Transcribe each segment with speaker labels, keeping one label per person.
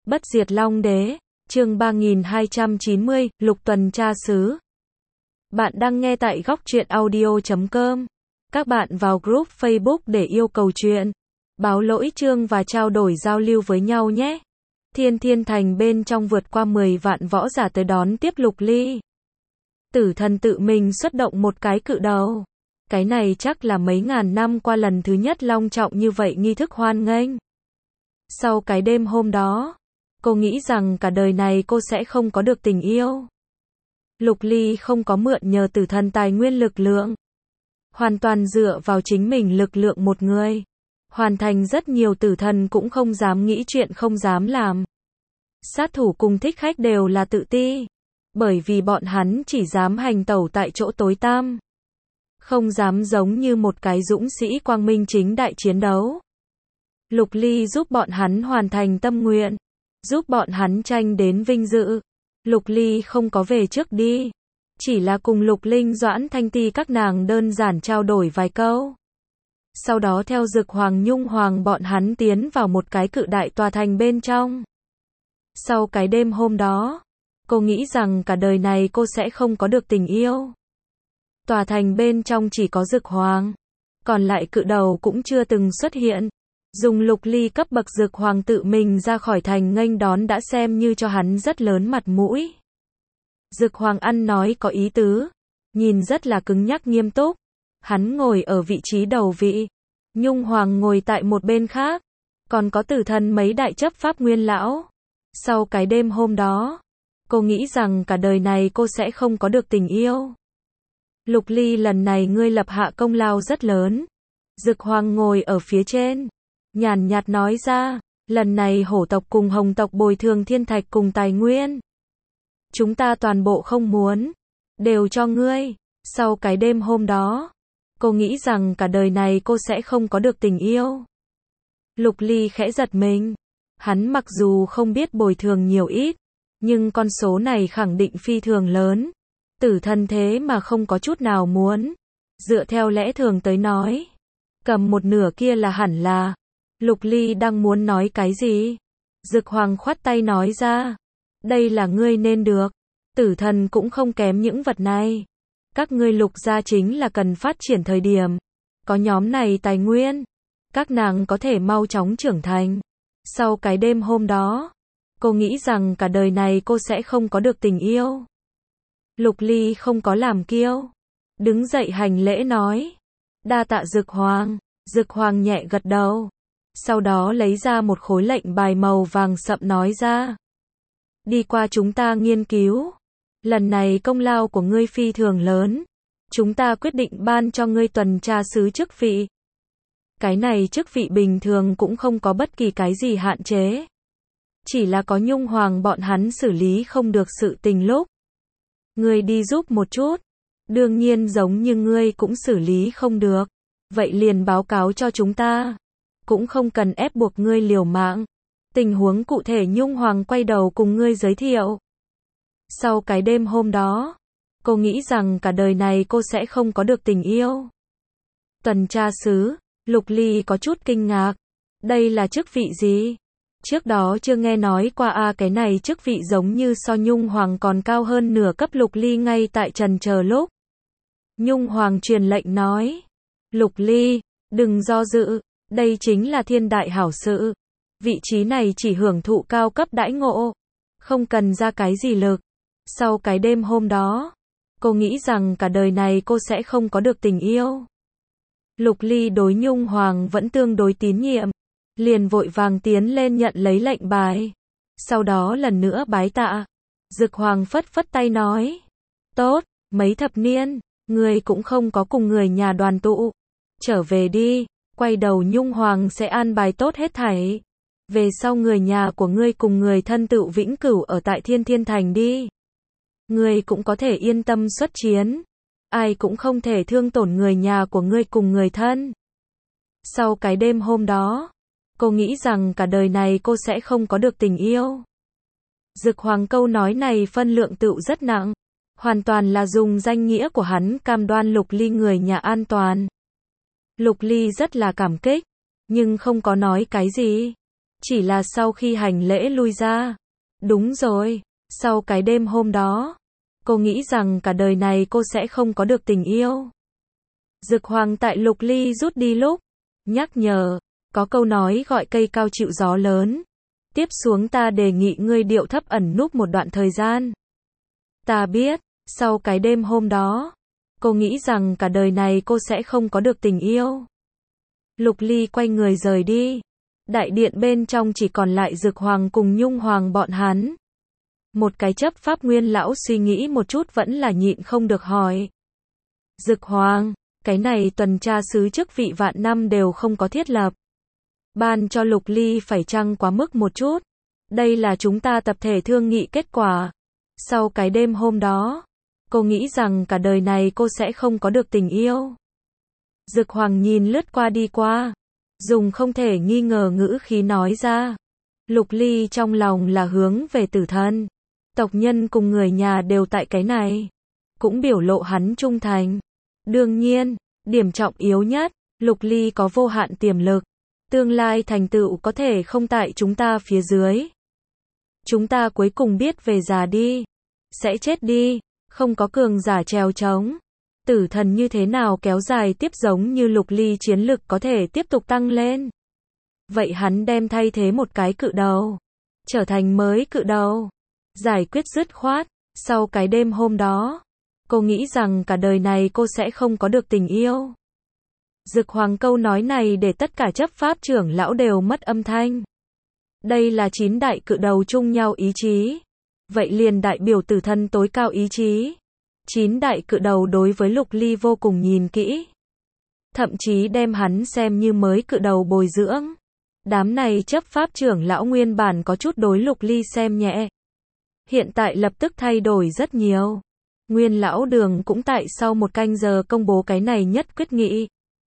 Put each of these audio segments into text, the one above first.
Speaker 1: Bất diệt Long Đế, chương 3290, Lục Tuần Tra Xứ. Bạn đang nghe tại góc truyện audio.com. Các bạn vào group Facebook để yêu cầu chuyện, báo lỗi chương và trao đổi giao lưu với nhau nhé. Thiên Thiên Thành bên trong vượt qua 10 vạn võ giả tới đón tiếp Lục Ly. Tử thần tự mình xuất động một cái cự đầu. Cái này chắc là mấy ngàn năm qua lần thứ nhất long trọng như vậy nghi thức hoan nghênh. Sau cái đêm hôm đó, cô nghĩ rằng cả đời này cô sẽ không có được tình yêu. Lục Ly không có mượn nhờ tử thần tài nguyên lực lượng. Hoàn toàn dựa vào chính mình lực lượng một người. Hoàn thành rất nhiều tử thần cũng không dám nghĩ chuyện không dám làm. Sát thủ cùng thích khách đều là tự ti. Bởi vì bọn hắn chỉ dám hành tẩu tại chỗ tối tăm. Không dám giống như một cái dũng sĩ quang minh chính đại chiến đấu. Lục Ly giúp bọn hắn hoàn thành tâm nguyện. Giúp bọn hắn tranh đến vinh dự. Lục Ly không có về trước đi. Chỉ là cùng Lục Linh Doãn Thanh Ti các nàng đơn giản trao đổi vài câu. Sau đó theo Dực Hoàng Nhung Hoàng bọn hắn tiến vào một cái cự đại tòa thành bên trong. Sau cái đêm hôm đó, cô nghĩ rằng cả đời này cô sẽ không có được tình yêu. Tòa thành bên trong chỉ có Dực Hoàng. Còn lại cự đầu cũng chưa từng xuất hiện. Dùng Lục Ly cấp bậc Dực Hoàng tự mình ra khỏi thành nghênh đón đã xem như cho hắn rất lớn mặt mũi. Dực Hoàng ăn nói có ý tứ. Nhìn rất là cứng nhắc nghiêm túc. Hắn ngồi ở vị trí đầu vị. Nhung Hoàng ngồi tại một bên khác. Còn có tử thần mấy đại chấp pháp nguyên lão. Sau cái đêm hôm đó, cô nghĩ rằng cả đời này cô sẽ không có được tình yêu. Lục Ly lần này ngươi lập hạ công lao rất lớn. Dực Hoàng ngồi ở phía trên. Nhàn nhạt nói ra, lần này hổ tộc cùng hồng tộc bồi thường thiên thạch cùng tài nguyên. Chúng ta toàn bộ không muốn. Đều cho ngươi. Sau cái đêm hôm đó, cô nghĩ rằng cả đời này cô sẽ không có được tình yêu. Lục Ly khẽ giật mình. Hắn mặc dù không biết bồi thường nhiều ít, nhưng con số này khẳng định phi thường lớn. Tử thần thế mà không có chút nào muốn. Dựa theo lẽ thường tới nói, cầm một nửa kia là hẳn là. Lục Ly đang muốn nói cái gì? Dực Hoàng khoát tay nói ra. Đây là ngươi nên được. Tử thần cũng không kém những vật này. Các ngươi Lục gia chính là cần phát triển thời điểm. Có nhóm này tài nguyên. Các nàng có thể mau chóng trưởng thành. Sau cái đêm hôm đó, cô nghĩ rằng cả đời này cô sẽ không có được tình yêu. Lục Ly không có làm kiêu. Đứng dậy hành lễ nói. Đa tạ Dực Hoàng. Dực Hoàng nhẹ gật đầu. Sau đó lấy ra một khối lệnh bài màu vàng sậm nói ra. Đi qua chúng ta nghiên cứu. Lần này công lao của ngươi phi thường lớn. Chúng ta quyết định ban cho ngươi tuần tra sứ chức vị. Cái này chức vị bình thường cũng không có bất kỳ cái gì hạn chế. Chỉ là có Nhung Hoàng bọn hắn xử lý không được sự tình lúc. Ngươi đi giúp một chút. Đương nhiên giống như ngươi cũng xử lý không được. Vậy liền báo cáo cho chúng ta. Cũng không cần ép buộc ngươi liều mạng. Tình huống cụ thể Nhung Hoàng quay đầu cùng ngươi giới thiệu. Sau cái đêm hôm đó, cô nghĩ rằng cả đời này cô sẽ không có được tình yêu. Tuần tra sứ, Lục Ly có chút kinh ngạc. Đây là chức vị gì? Trước đó chưa nghe nói qua cái này chức vị giống như so Nhung Hoàng còn cao hơn nửa cấp. Lục Ly ngay tại trần chờ lúc. Nhung Hoàng truyền lệnh nói. Lục Ly, đừng do dự. Đây chính là thiên đại hảo sự. Vị trí này chỉ hưởng thụ cao cấp đãi ngộ. Không cần ra cái gì lực. Sau cái đêm hôm đó, cô nghĩ rằng cả đời này cô sẽ không có được tình yêu. Lục Ly đối Nhung Hoàng vẫn tương đối tín nhiệm. Liền vội vàng tiến lên nhận lấy lệnh bài. Sau đó lần nữa bái tạ. Dực Hoàng phất phất tay nói. Tốt, mấy thập niên, người cũng không có cùng người nhà đoàn tụ. Trở về đi. Quay đầu Nhung Hoàng sẽ an bài tốt hết thảy. Về sau người nhà của ngươi cùng người thân tựu vĩnh cửu ở tại Thiên Thiên Thành đi. Ngươi cũng có thể yên tâm xuất chiến. Ai cũng không thể thương tổn người nhà của ngươi cùng người thân. Sau cái đêm hôm đó, cô nghĩ rằng cả đời này cô sẽ không có được tình yêu. Dực Hoàng câu nói này phân lượng tựu rất nặng. Hoàn toàn là dùng danh nghĩa của hắn cam đoan Lục Ly người nhà an toàn. Lục Ly rất là cảm kích, nhưng không có nói cái gì. Chỉ là sau khi hành lễ lui ra. Đúng rồi, sau cái đêm hôm đó, cô nghĩ rằng cả đời này cô sẽ không có được tình yêu. Dực Hoàng tại Lục Ly rút đi lúc nhắc nhở, có câu nói gọi cây cao chịu gió lớn. Tiếp xuống ta đề nghị ngươi điệu thấp ẩn núp một đoạn thời gian. Ta biết, sau cái đêm hôm đó, cô nghĩ rằng cả đời này cô sẽ không có được tình yêu. Lục Ly quay người rời đi. Đại điện bên trong chỉ còn lại Dực Hoàng cùng Nhung Hoàng bọn hắn. Một cái chấp pháp nguyên lão suy nghĩ một chút vẫn là nhịn không được hỏi. Dực Hoàng, cái này tuần tra sứ chức vị vạn năm đều không có thiết lập. Ban cho Lục Ly phải chăng quá mức một chút? Đây là chúng ta tập thể thương nghị kết quả. Sau cái đêm hôm đó, cô nghĩ rằng cả đời này cô sẽ không có được tình yêu. Dực Hoàng nhìn lướt qua đi qua, dùng không thể nghi ngờ ngữ khí nói ra. Lục Ly trong lòng là hướng về tử thần. Tộc nhân cùng người nhà đều tại cái này. Cũng biểu lộ hắn trung thành. Đương nhiên, điểm trọng yếu nhất, Lục Ly có vô hạn tiềm lực. Tương lai thành tựu có thể không tại chúng ta phía dưới. Chúng ta cuối cùng biết về già đi. Sẽ chết đi, không có cường giả trèo trống. Tử thần như thế nào kéo dài tiếp giống như Lục Ly chiến lực có thể tiếp tục tăng lên. Vậy hắn đem thay thế một cái cự đầu. Trở thành mới cự đầu. Giải quyết dứt khoát. Sau cái đêm hôm đó, cô nghĩ rằng cả đời này cô sẽ không có được tình yêu. Dực Hoàng câu nói này để tất cả chấp pháp trưởng lão đều mất âm thanh. Đây là 9 đại cự đầu chung nhau ý chí. Vậy liền đại biểu tử thần tối cao ý chí. 9 đại cự đầu đối với Lục Ly vô cùng nhìn kỹ. Thậm chí đem hắn xem như mới cự đầu bồi dưỡng. Đám này chấp pháp trưởng lão nguyên bản có chút đối Lục Ly xem nhẹ. Hiện tại lập tức thay đổi rất nhiều. Nguyên lão Đường cũng tại sau một canh giờ công bố cái này nhất quyết nghị.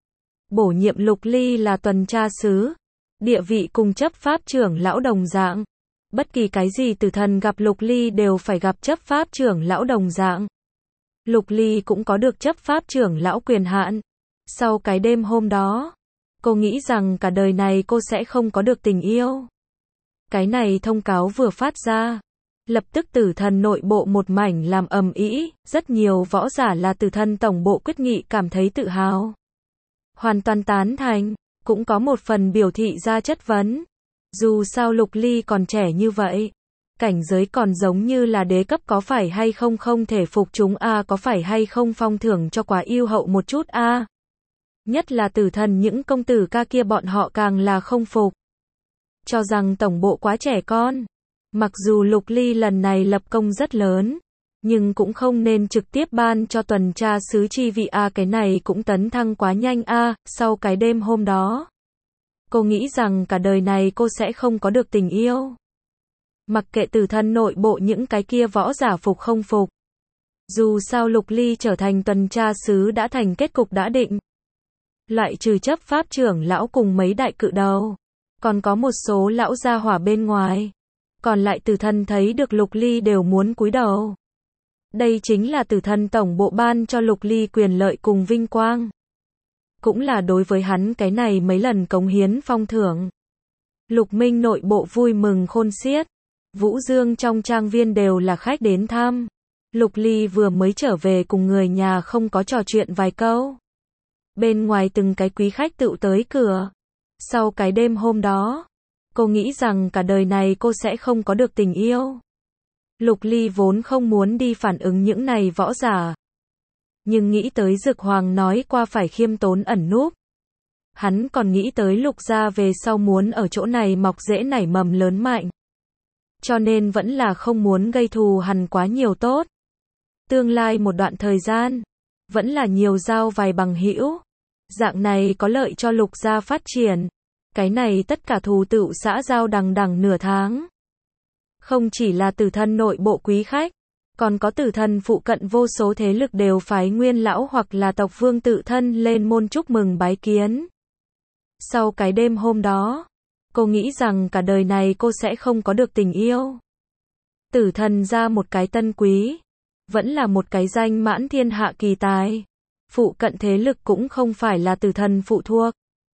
Speaker 1: Bổ nhiệm Lục Ly là tuần tra sứ. Địa vị cùng chấp pháp trưởng lão đồng dạng. Bất kỳ cái gì tử thần gặp Lục Ly đều phải gặp chấp pháp trưởng lão đồng dạng. Lục Ly cũng có được chấp pháp trưởng lão quyền hạn. Sau cái đêm hôm đó, cô nghĩ rằng cả đời này cô sẽ không có được tình yêu. Cái này thông cáo vừa phát ra, lập tức tử thần nội bộ một mảnh làm ầm ĩ, rất nhiều võ giả là tử thần tổng bộ quyết nghị cảm thấy tự hào. Hoàn toàn tán thành, cũng có một phần biểu thị ra chất vấn. Dù sao Lục Ly còn trẻ như vậy, cảnh giới còn giống như là đế cấp có phải hay không không thể phục chúng a, có phải hay không phong thưởng cho quá yêu hậu một chút a. Nhất là tử thần những công tử ca kia bọn họ càng là không phục. Cho rằng tổng bộ quá trẻ con. Mặc dù Lục Ly lần này lập công rất lớn, nhưng cũng không nên trực tiếp ban cho tuần tra sứ chi vị a, cái này cũng tấn thăng quá nhanh a. Sau cái đêm hôm đó, cô nghĩ rằng cả đời này cô sẽ không có được tình yêu. Mặc kệ tử thần nội bộ những cái kia võ giả phục không phục. Dù sao Lục Ly trở thành tuần tra sứ đã thành kết cục đã định. Loại trừ chấp pháp trưởng lão cùng mấy đại cự đầu, còn có một số lão gia hỏa bên ngoài. Còn lại tử thần thấy được Lục Ly đều muốn cúi đầu. Đây chính là tử thần tổng bộ ban cho Lục Ly quyền lợi cùng vinh quang. Cũng là đối với hắn cái này mấy lần cống hiến phong thưởng. Lục Minh nội bộ vui mừng khôn xiết. Vũ Dương trong trang viên đều là khách đến thăm. Lục Ly vừa mới trở về cùng người nhà không có trò chuyện vài câu. Bên ngoài từng cái quý khách tựu tới cửa. Sau cái đêm hôm đó, cô nghĩ rằng cả đời này cô sẽ không có được tình yêu. Lục Ly vốn không muốn đi phản ứng những này võ giả. Nhưng nghĩ tới Dực Hoàng nói qua phải khiêm tốn ẩn núp. Hắn còn nghĩ tới Lục gia về sau muốn ở chỗ này mọc rễ nảy mầm lớn mạnh. Cho nên vẫn là không muốn gây thù hằn quá nhiều tốt. Tương lai một đoạn thời gian, vẫn là nhiều giao vài bằng hữu. Dạng này có lợi cho Lục gia phát triển. Cái này tất cả thù tựu xã giao đằng đằng nửa tháng. Không chỉ là tử thần nội bộ quý khách, còn có tử thần phụ cận vô số thế lực đều phái nguyên lão hoặc là tộc vương tự thân lên môn chúc mừng bái kiến. Sau cái đêm hôm đó, cô nghĩ rằng cả đời này cô sẽ không có được tình yêu. Tử thần ra một cái tân quý, vẫn là một cái danh mãn thiên hạ kỳ tài. Phụ cận thế lực cũng không phải là tử thần phụ thuộc.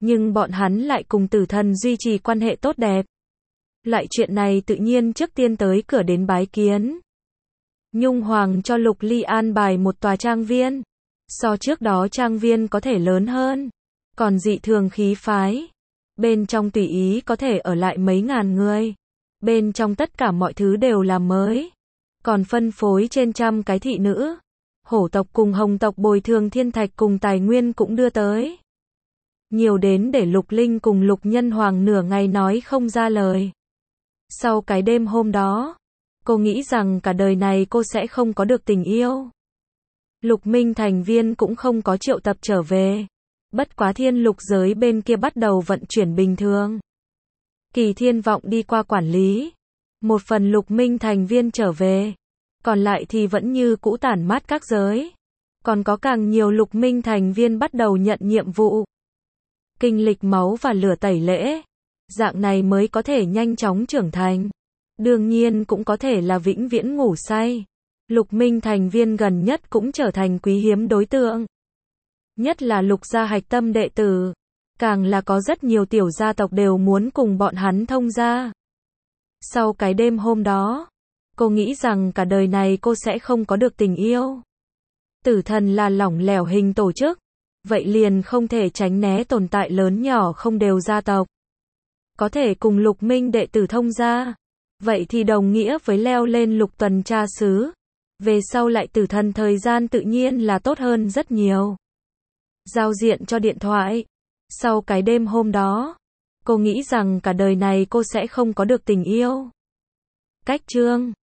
Speaker 1: Nhưng bọn hắn lại cùng tử thần duy trì quan hệ tốt đẹp. Loại chuyện này tự nhiên trước tiên tới cửa đến bái kiến. Nhung Hoàng cho Lục Ly an bài một tòa trang viên. So trước đó trang viên có thể lớn hơn. Còn dị thường khí phái. Bên trong tùy ý có thể ở lại mấy ngàn người. Bên trong tất cả mọi thứ đều là mới. Còn phân phối trên trăm cái thị nữ. Hổ tộc cùng Hồng tộc bồi thường thiên thạch cùng tài nguyên cũng đưa tới. Nhiều đến để Lục Linh cùng Lục Nhân Hoàng nửa ngày nói không ra lời. Sau cái đêm hôm đó, cô nghĩ rằng cả đời này cô sẽ không có được tình yêu. Lục Minh thành viên cũng không có triệu tập trở về. Bất quá thiên lục giới bên kia bắt đầu vận chuyển bình thường. Kỳ Thiên Vọng đi qua quản lý. Một phần Lục Minh thành viên trở về. Còn lại thì vẫn như cũ tản mát các giới. Còn có càng nhiều Lục Minh thành viên bắt đầu nhận nhiệm vụ. Kinh lịch máu và lửa tẩy lễ. Dạng này mới có thể nhanh chóng trưởng thành. Đương nhiên cũng có thể là vĩnh viễn ngủ say. Lục Minh thành viên gần nhất cũng trở thành quý hiếm đối tượng. Nhất là Lục gia hạch tâm đệ tử. Càng là có rất nhiều tiểu gia tộc đều muốn cùng bọn hắn thông gia. Sau cái đêm hôm đó, cô nghĩ rằng cả đời này cô sẽ không có được tình yêu. Tử thần là lỏng lẻo hình tổ chức. Vậy liền không thể tránh né tồn tại lớn nhỏ không đều gia tộc. Có thể cùng Lục Minh đệ tử thông gia. Vậy thì đồng nghĩa với leo lên Lục tuần tra xứ. Về sau lại tử thần thời gian tự nhiên là tốt hơn rất nhiều. Giao diện cho điện thoại. Sau cái đêm hôm đó, cô nghĩ rằng cả đời này cô sẽ không có được tình yêu. Cách chương